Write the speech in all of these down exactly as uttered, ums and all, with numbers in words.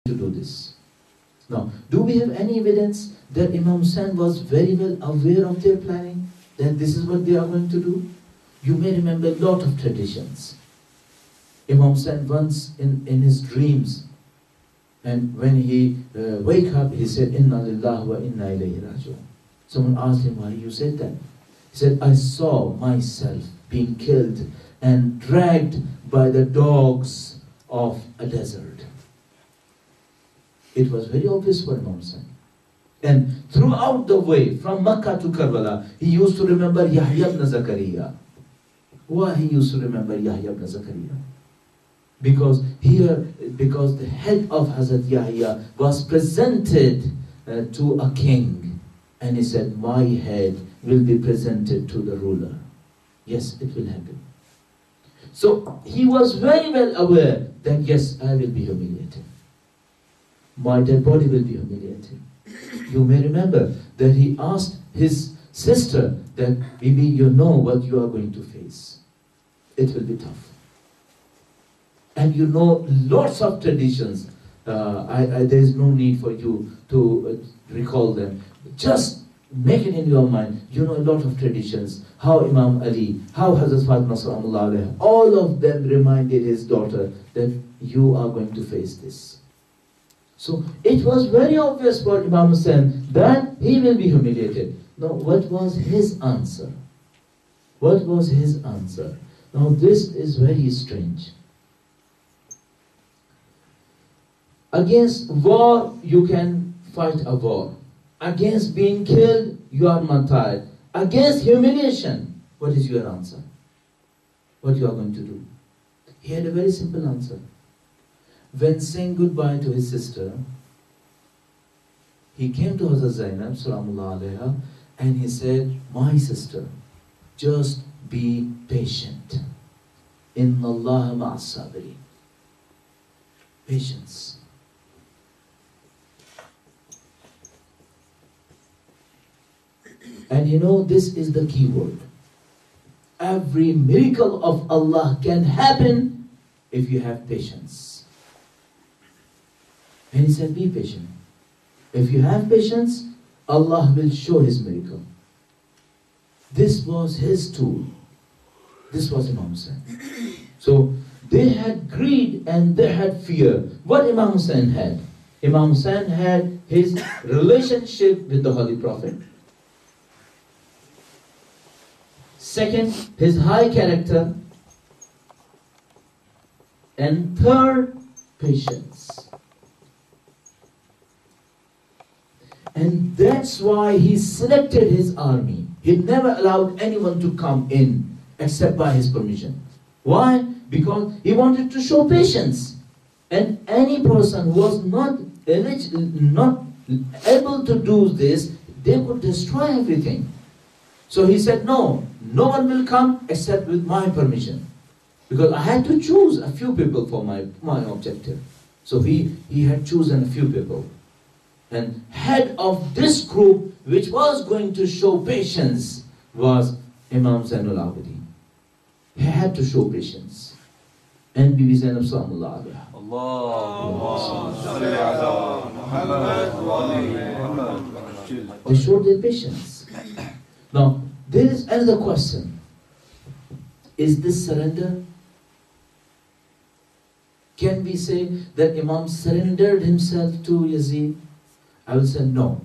to do this. Now, do we have any evidence that Imam Hussain was very well aware of their planning? That this is what they are going to do? You may remember a lot of traditions. Imam Hussain once in, in his dreams, and when he uh, wake up, he said, Inna lillahi wa inna ilayhi raji'un. Someone asked him why you said that. He said, I saw myself being killed and dragged by the dogs of a desert. It was very obvious for Imam Hussain. And throughout the way, from Makkah to Karbala, he used to remember Yahya ibn Zakaria. Why he used to remember Yahya ibn Zakaria? Because here, because the head of Hazrat Yahya was presented uh, to a king. And he said, my head will be presented to the ruler. Yes, it will happen. So he was very well aware that yes, I will be humiliated. My dead body will be humiliated. You may remember that he asked his sister that, Bibi, you know what you are going to face. It will be tough. And you know lots of traditions. Uh, I, I, there is no need for you to uh, recall them. Just make it in your mind. You know a lot of traditions. How Imam Ali, how Hazrat Fatima Sallallahu Alaihi, all of them reminded his daughter that you are going to face this. So it was very obvious for Imam Hussain that he will be humiliated. Now, what was his answer? What was his answer? Now, this is very strange. Against war, you can fight a war. Against being killed, you are martyred. Against humiliation, what is your answer? What you are going to do? He had a very simple answer. When saying goodbye to his sister, he came to Hazrat Zainab Salamullah Alaiha and he said, my sister, just be patient. Inna Allah ma'as sabirin. Patience. And you know, this is the key word. Every miracle of Allah can happen if you have patience. And he said, be patient. If you have patience, Allah will show His miracle. This was his tool. This was Imam Hussain. So they had greed and they had fear. What Imam Hussain had? Imam Hussain had his relationship with the Holy Prophet. Second, his high character. And third, patience. And that's why he selected his army. He never allowed anyone to come in except by his permission. Why? Because he wanted to show patience. And any person who was not, not able to do this, they could destroy everything. So he said, no, no one will come except with my permission. Because I had to choose a few people for my, my objective. So he, he had chosen a few people. And head of this group, which was going to show patience, was Imam Zainul Abidin. He had to show patience. And Bibi Zainab Sallallahu Alaihi. They showed their patience. Now, there is another question. Is this surrender? Can we say that Imam surrendered himself to Yazid? I will say no.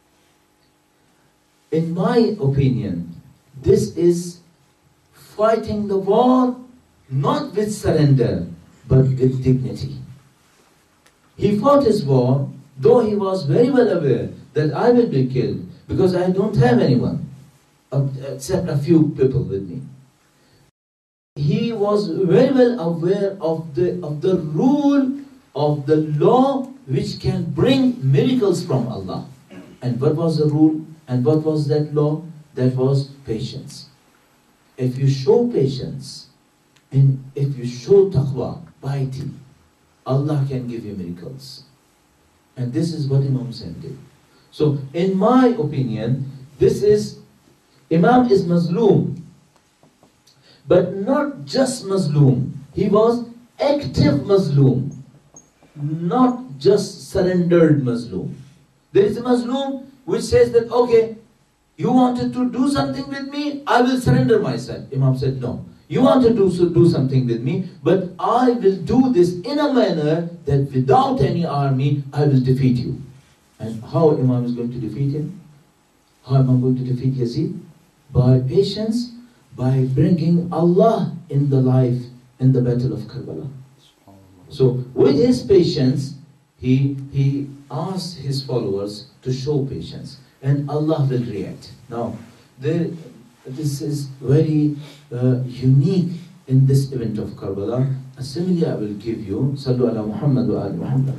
In my opinion, this is fighting the war not with surrender, but with dignity. He fought his war, though he was very well aware that I will be killed because I don't have anyone except a few people with me. He was very well aware of the, of the rule of the law which can bring miracles from Allah. And what was the rule? And what was that law? That was patience. If you show patience, and if you show taqwa, piety, Allah can give you miracles. And this is what Imam Hussain did. So, in my opinion, this is, Imam is Mazloom. But not just Mazloom. He was active Mazloom. Not just surrendered Mazloom. There is a Mazloom which says that, okay, you wanted to do something with me, I will surrender myself. Imam said, no. You want to do, so do something with me, but I will do this in a manner that without any army, I will defeat you. And how Imam is going to defeat him? How am I going to defeat Yazid? By patience, by bringing Allah in the life in the battle of Karbala. So with his patience, he, he asked his followers to show patience, and Allah will react. Now, there, this is very uh, unique in this event of Karbala. A simile I will give you. Sallu ala Muhammad wa ali Muhammad.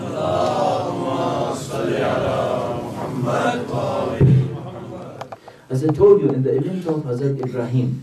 As I told you, in the event of Hazrat Ibrahim,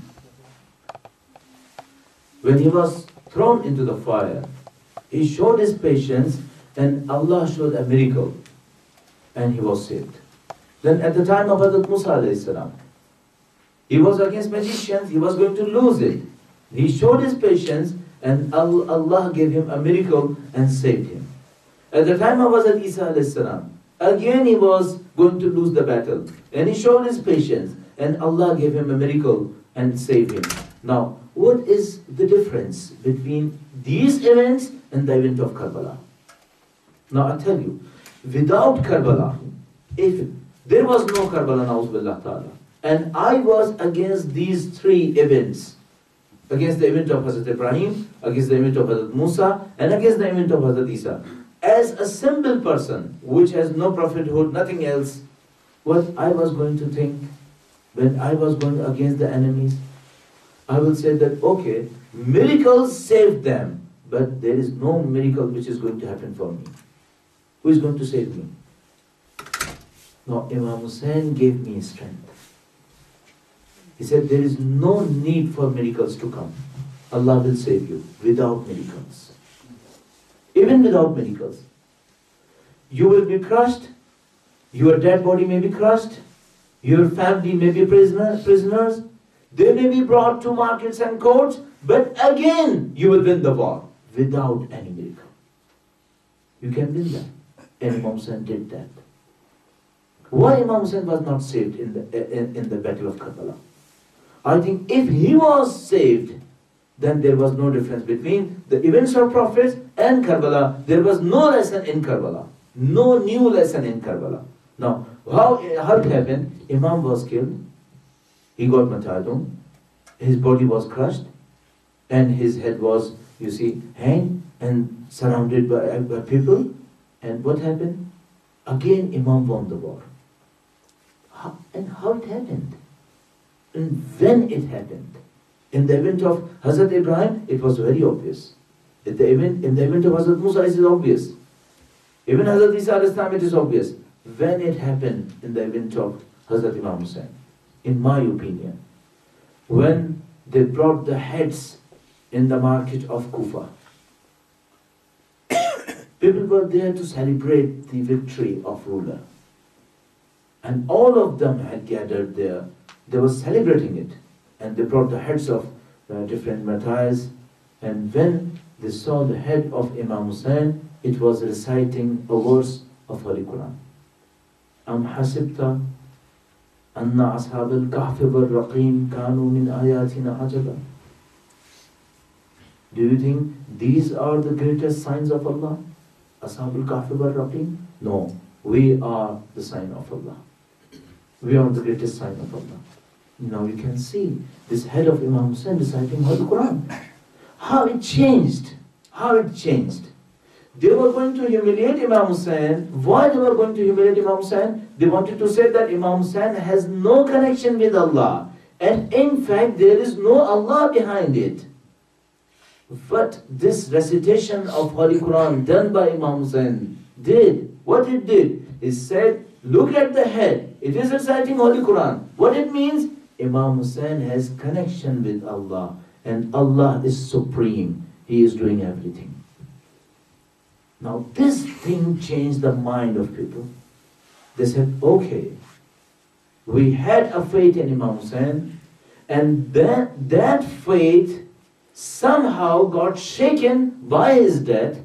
when he was thrown into the fire, he showed his patience and Allah showed a miracle and he was saved. Then at the time of Hazrat Musa alayhi salam, he was against magicians, he was going to lose it. He showed his patience and Allah gave him a miracle and saved him. At the time of Hazrat Isa alayhi salam, again he was going to lose the battle. And he showed his patience and Allah gave him a miracle and saved him. Now, what is the difference between these events and the event of Karbala? Now I tell you, without Karbala, if there was no Karbala, na'uzubillah ta'ala, and I was against these three events, against the event of Hazrat Ibrahim, against the event of Hazrat Musa, and against the event of Hazrat Isa, as a simple person, which has no prophethood, nothing else, what I was going to think when I was going against the enemies, I will say that, okay, miracles saved them, but there is no miracle which is going to happen for me. Who is going to save me? Now, Imam Hussain gave me strength. He said, there is no need for miracles to come. Allah will save you without miracles. Even without miracles. You will be crushed. Your dead body may be crushed. Your family may be prisoner, prisoners. They may be brought to markets and courts. But again, you will win the war without any miracle. You can win that. And Imam Hussain did that. Why Imam Hussain was not saved in the, in, in the battle of Karbala? I think if he was saved, then there was no difference between the events of prophets and Karbala. There was no lesson in Karbala. No new lesson in Karbala. Now, how, how it happened? Imam was killed. He got martyrdom. His body was crushed. And his head was, you see, hanged and surrounded by, by people. And what happened? Again, Imam won the war. How, and how it happened? And when it happened? In the event of Hazrat Ibrahim, it was very obvious. In the event, in the event of Hazrat Musa, it is obvious. Even Hazrat Isa al-Islam, it is obvious. When it happened in the event of Hazrat Imam Hussain, in my opinion, when they brought the heads in the market of Kufa, people were there to celebrate the victory of ruler. And all of them had gathered there. They were celebrating it. And they brought the heads of uh, different martyrs. And when they saw the head of Imam Hussain, it was reciting a verse of Holy Quran. Am hasibta anna ashab al-kahf wal-raqim kanu min ayatina ajaba. Do you think these are the greatest signs of Allah? Ashab al-kahf wal-raqim? No, we are the sign of Allah. We are the greatest sign of Allah. Now you can see this head of Imam Hussain reciting Holy Quran. How it changed. How it changed. They were going to humiliate Imam Hussain. Why they were going to humiliate Imam Hussain? They wanted to say that Imam Hussain has no connection with Allah. And in fact, there is no Allah behind it. But this recitation of Holy Quran done by Imam Hussain did. What it did is said, look at the head. It is reciting Holy Quran. What it means? Imam Hussain has connection with Allah. And Allah is supreme. He is doing everything. Now this thing changed the mind of people. They said, okay, we had a faith in Imam Hussain, and that, that faith somehow got shaken by his death,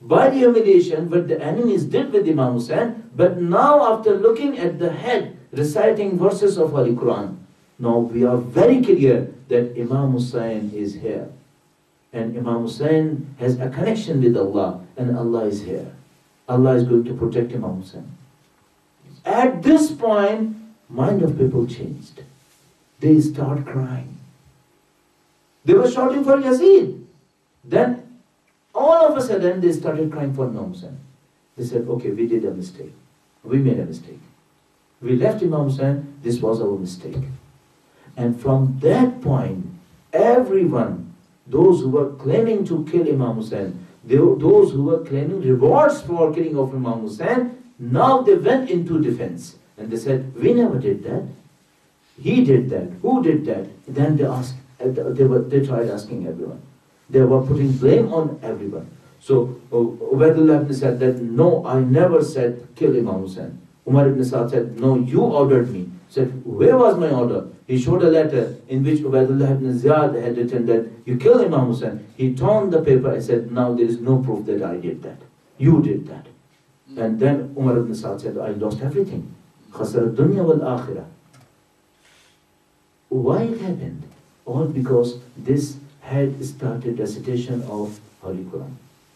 by the humiliation what the enemies did with Imam Hussain, but now after looking at the head reciting verses of Holy Quran, now we are very clear that Imam Hussain is here. And Imam Hussain has a connection with Allah, and Allah is here. Allah is going to protect Imam Hussain. At this point, mind of people changed. They start crying. They were shouting for Yazid. Then, all of a sudden, they started crying for Imam Hussain. They said, okay, we did a mistake. We made a mistake. We left Imam Hussain, this was our mistake. And from that point, everyone, those who were claiming to kill Imam Hussain, they, those who were claiming rewards for killing of Imam Hussain, now they went into defense. And they said, we never did that. He did that. Who did that? Then they asked, they, were, they tried asking everyone. They were putting blame on everyone. So Ubaidullah ibn said that, no, I never said kill Imam Hussain. Umar ibn Sa'd said, no, you ordered me. Said, where was my order? He showed a letter in which Ubaidullah ibn Ziyad had written that you kill Imam Hussain. He torn the paper and said, now there is no proof that I did that. You did that. And then Umar ibn Sa'd said, I lost everything. Khasar dunya wal akhirah. Why it happened? All because this had started recitation of Holy Quran.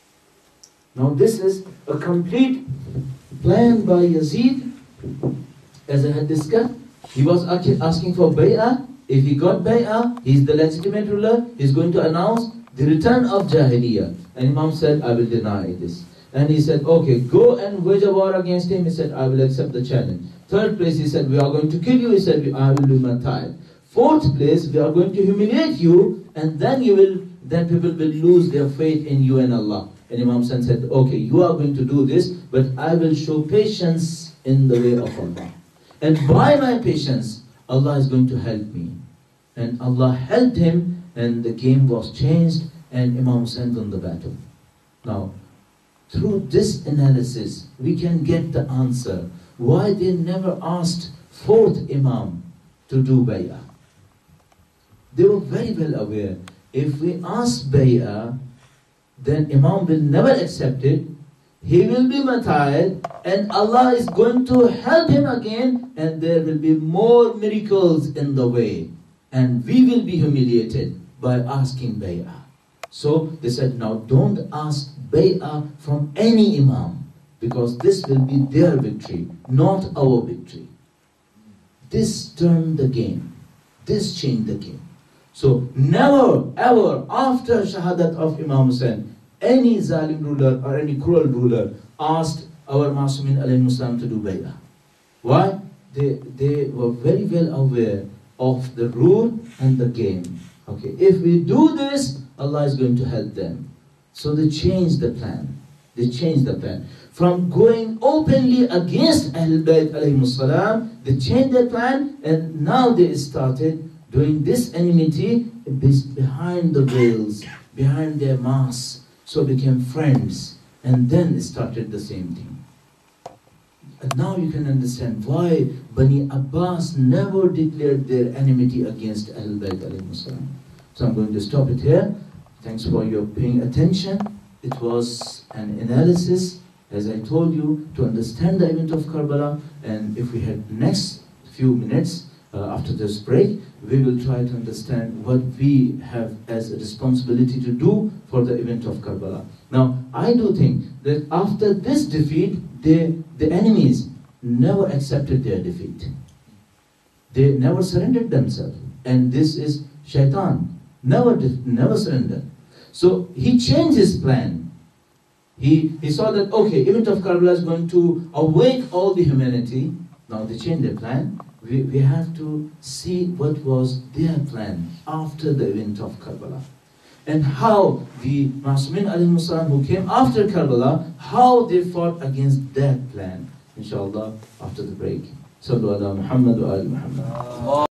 Now this is a complete plan by Yazid. As I had discussed, he was asking for bay'ah. If he got bay'ah, he is the legitimate ruler. He is going to announce the return of Jahiliyyah. And Imam said, I will deny this. And he said, okay, go and wage a war against him. He said, I will accept the challenge. Third place, he said, we are going to kill you. He said, I will be martyred. Fourth place, we are going to humiliate you, and then you will, then people will lose their faith in you and Allah. And Imam Hussain said, okay, you are going to do this, but I will show patience in the way of Allah. And by my patience, Allah is going to help me. And Allah helped him, and the game was changed, and Imam Hussain won the battle. Now, through this analysis, we can get the answer why they never asked fourth Imam to do bay'ah. They were very well aware, if we ask bay'ah, then Imam will never accept it, he will be martyred, and Allah is going to help him again, and there will be more miracles in the way, and we will be humiliated by asking bay'ah. So they said, now don't ask bay'ah from any Imam, because this will be their victory, not our victory. This turned the game. This changed the game. So never ever after Shahadat of Imam Hussain, any zalim ruler or any cruel ruler asked our Masumin alayhi salam to do bay'ah. Why? They, they were very well aware of the rule and the game. Okay, if we do this, Allah is going to help them. So they changed the plan. They changed the plan. From going openly against Ahlul Bayt alayhi salam, they changed their plan, and now they started doing this enmity behind the veils, behind their masks, so became friends, and then started the same thing. And now you can understand why Bani Abbas never declared their enmity against Ahlul Bayt alayhi salam. So I'm going to stop it here. Thanks for your paying attention. It was an analysis, as I told you, to understand the event of Karbala, and if we had next few minutes uh, after this break, we will try to understand what we have as a responsibility to do for the event of Karbala. Now, I do think that after this defeat, they, the enemies never accepted their defeat. They never surrendered themselves. And this is Shaitan. Never, never surrendered. So he changed his plan. He, he saw that, okay, event of Karbala is going to awake all the humanity. Now they changed their plan. We, we have to see what was their plan after the event of Karbala. And how the Masumin alayhi salam who came after Karbala, how they fought against that plan. Inshallah, after the break. Sallu ala Muhammad wa ali Muhammad.